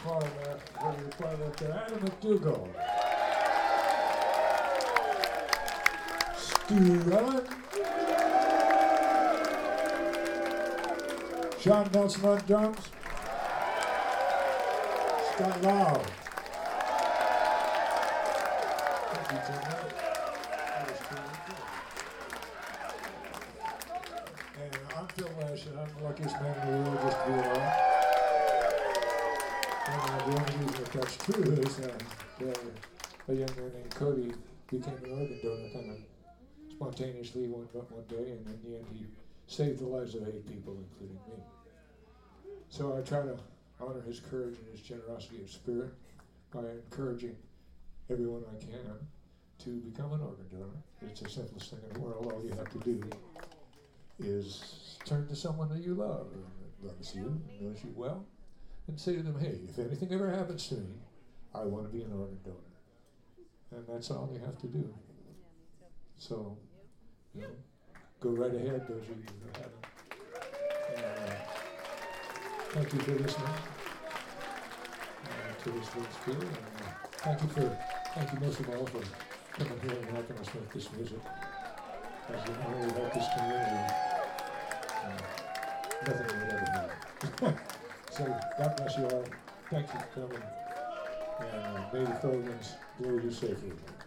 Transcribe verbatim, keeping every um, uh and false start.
far left, very far left there, Adam McDougall. Stu Ellen. Sean Nelson on drums. Scott Lau. Thank you, Tim. That was cool. And I'm Phil Lash, and I'm the luckiest man in the world just to be alive. And uh, the only reason that that's true is that uh, a young man named Cody became an organ donor kind of spontaneously one, one day, and in the end he saved the lives of eight people, including me. So I try to honor his courage and his generosity of spirit by encouraging everyone I can to become an organ donor. It's the simplest thing in the world. All you have to do is turn to someone that you love, that loves you, knows you well, and say to them, hey, if anything ever happens to me, I want to be an organ donor. And that's all you have to do. So, you know, go right ahead, those of you who haven't. And, uh, thank you for listening uh, to this week's spiel. And uh, thank you for, thank you most of all for coming here and helping us make this music. As you know, we help this community. Uh, nothing would ever happen. So, God bless you all. Thank you for coming. And uh, may the Phillies blow you safely.